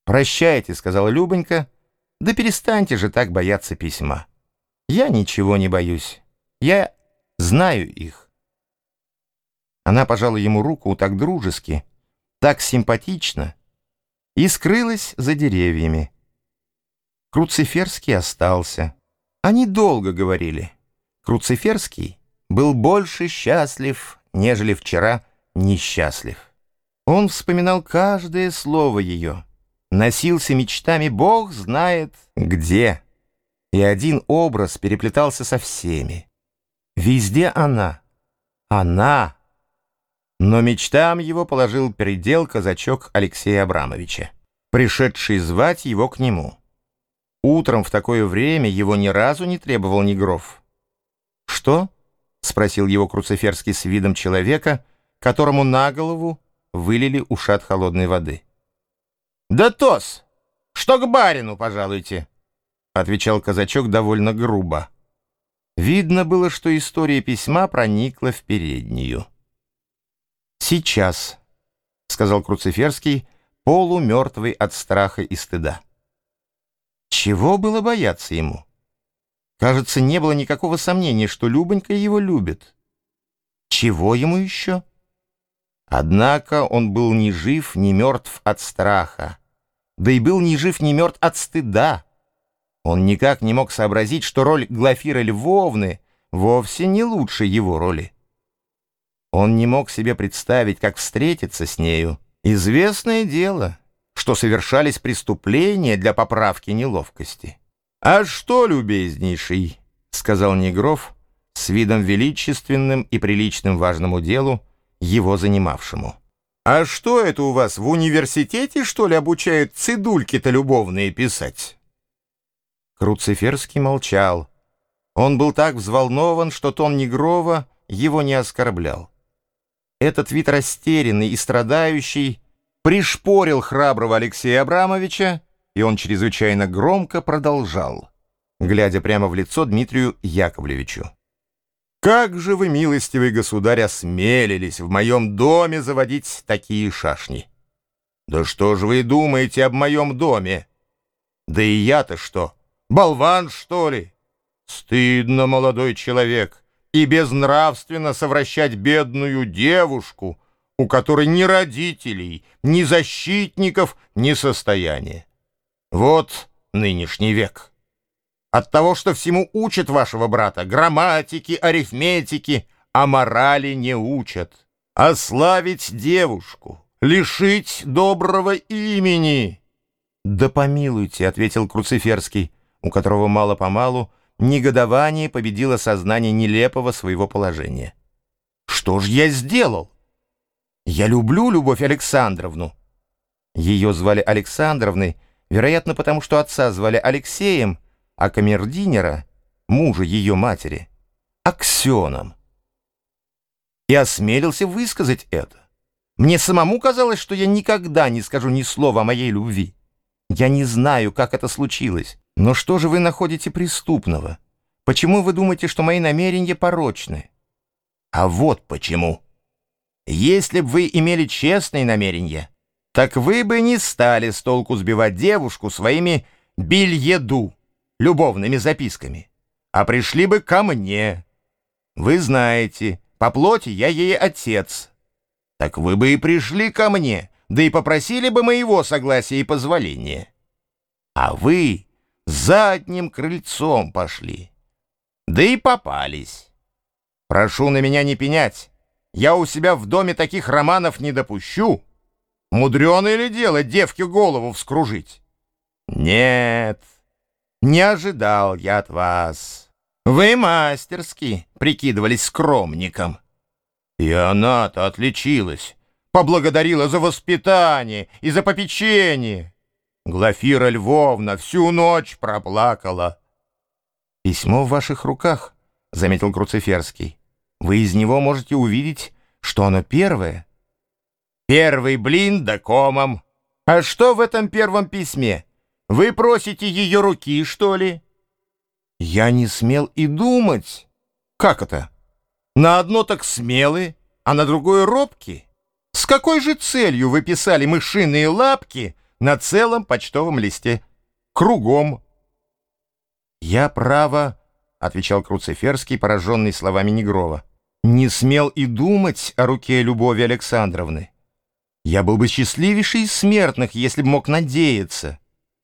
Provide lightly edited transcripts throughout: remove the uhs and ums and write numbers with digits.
«Прощайте», — сказала Любонька, — «да перестаньте же так бояться письма. Я ничего не боюсь. Я знаю их». Она пожала ему руку так дружески, так симпатично и скрылась за деревьями. Круциферский остался. Они долго говорили. Круциферский был больше счастлив, нежели вчера несчастлив. Он вспоминал каждое слово ее, носился мечтами Бог знает где, и один образ переплетался со всеми. Везде она. Но мечтам его положил предел казачок Алексея Абрамовича, пришедший звать его к нему. Утром в такое время его ни разу не требовал Негров. «Что?» — спросил его Круциферский с видом человека, которому на голову вылили ушат холодной воды. «Да тос! Что к барину пожалуйте!» — отвечал казачок довольно грубо. Видно было, что история письма проникла в переднюю. «Сейчас», — сказал Круциферский, полумертвый от страха и стыда. Чего было бояться ему? Кажется, не было никакого сомнения, что Любонька его любит. Чего ему еще? Однако он был ни жив, ни мертв от страха, да и был ни жив, ни мертв от стыда. Он никак не мог сообразить, что роль Глафиры Львовны вовсе не лучше его роли. Он не мог себе представить, как встретиться с нею. Известное дело, что совершались преступления для поправки неловкости. «А что, любезнейший?» — сказал Негров с видом величественным и приличным важному делу, его занимавшему. «А что это у вас, в университете, что ли, обучают цидульки-то любовные писать?» Круциферский молчал. Он был так взволнован, что тон Негрова его не оскорблял. Этот вид растерянный и страдающий пришпорил храброго Алексея Абрамовича, и он чрезвычайно громко продолжал, глядя прямо в лицо Дмитрию Яковлевичу. «Как же вы, милостивый государь, осмелились в моем доме заводить такие шашни? Да что же вы думаете об моем доме? Да и я-то что, болван, что ли? Стыдно, молодой человек, и безнравственно совращать бедную девушку, у которой ни родителей, ни защитников, ни состояния. Вот нынешний век. От того, что всему учат вашего брата, грамматики, арифметики, а морали не учат. Ославить девушку, лишить доброго имени». «Да помилуйте», — ответил Круциферский, у которого мало-помалу негодование победило сознание нелепого своего положения. «Что ж я сделал? Я люблю Любовь Александровну». Ее звали Александровной, вероятно, потому что отца звали Алексеем, а камердинера, мужа ее матери, Аксеном. И осмелился высказать это. Мне самому казалось, что я никогда не скажу ни слова о моей любви. Я не знаю, как это случилось. Но что же вы находите преступного? Почему вы думаете, что мои намерения порочны? А вот почему. Если бы вы имели честные намерения, так вы бы не стали с толку сбивать девушку своими бельеду, любовными записками, а пришли бы ко мне. Вы знаете, по плоти я ей отец. Так вы бы и пришли ко мне, да и попросили бы моего согласия и позволения. А вы задним крыльцом пошли, да и попались. Прошу на меня не пенять, я у себя в доме таких романов не допущу. Мудреное ли дело девке голову вскружить? Нет, не ожидал я от вас. Вы мастерски прикидывались скромником. И она-то отличилась, поблагодарила за воспитание и за попечение. Глафира Львовна всю ночь проплакала. «Письмо в ваших руках», — заметил Круциферский. «Вы из него можете увидеть, что оно первое». «Первый блин да комом. А что в этом первом письме? Вы просите ее руки, что ли?» «Я не смел и думать». «Как это? На одно так смелы, а на другое робки? С какой же целью вы писали мышиные лапки на целом почтовом листе. Кругом. «Я, право, — отвечал Круциферский, пораженный словами Негрова, — не смел и думать о руке Любови Александровны. Я был бы счастливейший из смертных, если бы мог надеяться».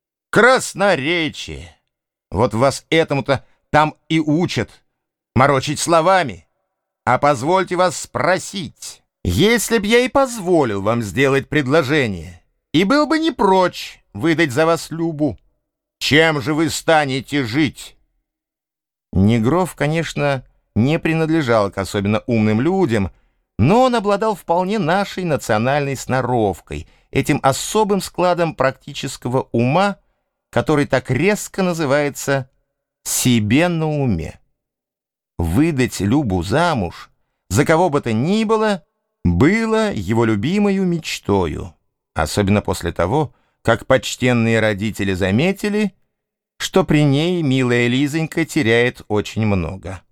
«Красноречие! Вот вас этому-то там и учат, морочить словами. А позвольте вас спросить, если б я и позволил вам сделать предложение, и был бы не прочь выдать за вас Любу, чем же вы станете жить?» Негров, конечно, не принадлежал к особенно умным людям, но он обладал вполне нашей национальной сноровкой, этим особым складом практического ума, который так резко называется «себе на уме». Выдать Любу замуж за кого бы то ни было его любимою мечтою, особенно после того, как почтенные родители заметили, что при ней милая Лизонька теряет очень много.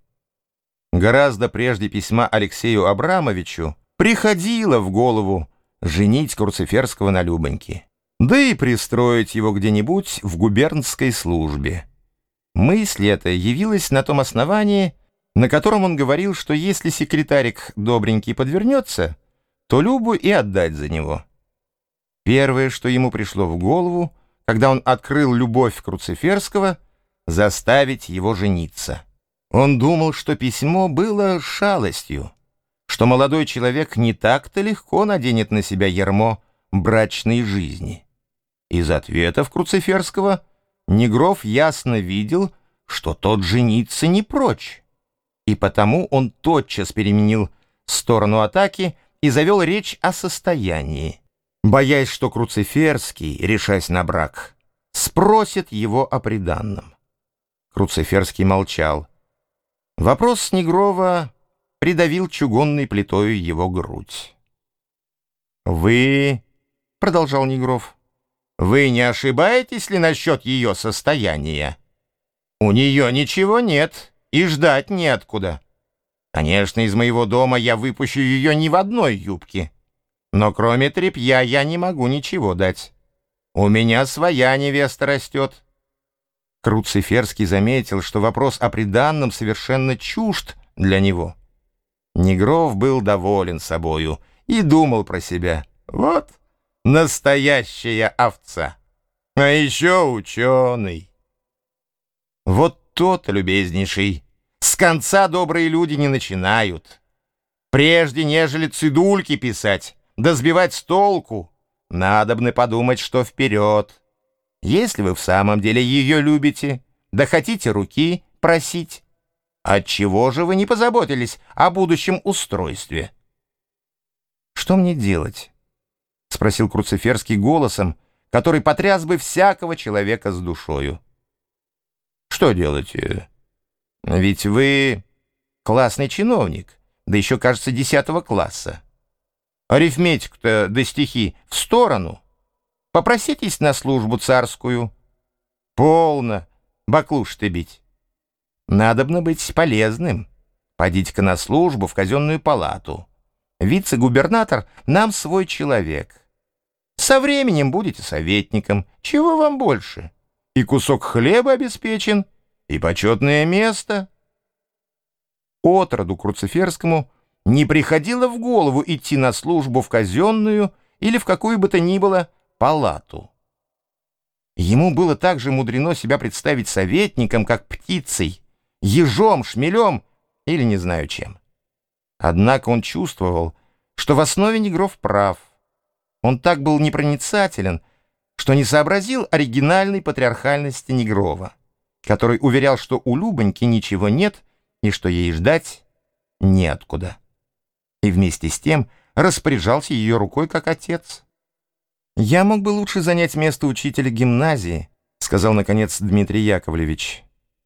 Гораздо прежде письма Алексею Абрамовичу приходило в голову женить Круциферского на Любоньке, да и пристроить его где-нибудь в губернской службе. Мысль эта явилась на том основании, на котором он говорил, что если секретарик добренький подвернется, то Любу и отдать за него. Первое, что ему пришло в голову, когда он открыл любовь Круциферского, заставить его жениться. Он думал, что письмо было шалостью, что молодой человек не так-то легко наденет на себя ярмо брачной жизни. Из ответов Круциферского Негров ясно видел, что тот жениться не прочь, и потому он тотчас переменил сторону атаки и завел речь о состоянии, боясь, что Круциферский, решаясь на брак, спросит его о приданном. Круциферский молчал. Вопрос с Негрова придавил чугунной плитою его грудь. «Вы, — продолжал Негров, — вы не ошибаетесь ли насчет ее состояния? У нее ничего нет, и ждать неоткуда. Конечно, из моего дома я выпущу ее ни в одной юбке, но кроме тряпья я не могу ничего дать. У меня своя невеста растет». Круциферский заметил, что вопрос о приданном совершенно чужд для него. Негров был доволен собою и думал про себя: вот настоящая овца, а еще ученый. Вот тот, любезнейший, с конца добрые люди не начинают. Прежде нежели цидульки писать, да сбивать с толку, надобно подумать, что вперед. Если вы в самом деле ее любите, да хотите руки просить, отчего же вы не позаботились о будущем устройстве? «Что мне делать?» — спросил Круциферский голосом, который потряс бы всякого человека с душою. «Что делать? Ведь вы классный чиновник, да еще, кажется, 10 класса. Арифметику-то да стихи в сторону. Попроситесь на службу царскую. Полно, баклуши-то бить. Надобно быть полезным. Подите-ка на службу в казенную палату. Вице-губернатор нам свой человек. Со временем будете советником. Чего вам больше? И кусок хлеба обеспечен, и почетное место». Отроду Круциферскому не приходило в голову идти на службу в казенную или в какую бы то ни было палату. Ему было так же мудрено себя представить советником, как птицей, ежом, шмелем или не знаю чем. Однако он чувствовал, что в основе Негров прав. Он так был непроницателен, что не сообразил оригинальной патриархальности Негрова, который уверял, что у Любоньки ничего нет и что ей ждать неоткуда. И вместе с тем распоряжался ее рукой как отец. «Я мог бы лучше занять место учителя гимназии», — сказал, наконец, Дмитрий Яковлевич.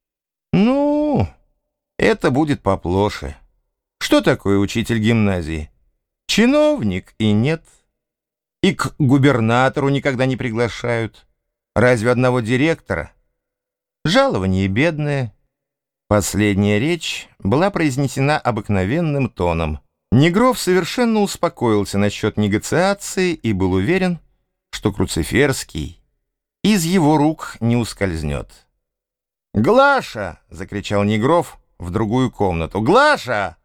«Ну, это будет поплоше. Что такое учитель гимназии? Чиновник и нет. И к губернатору никогда не приглашают. Разве одного директора? Жалование бедное». Последняя речь была произнесена обыкновенным тоном. Негров совершенно успокоился насчет негациации и был уверен, что Круциферский из его рук не ускользнет. «Глаша!» — закричал Негров в другую комнату. «Глаша!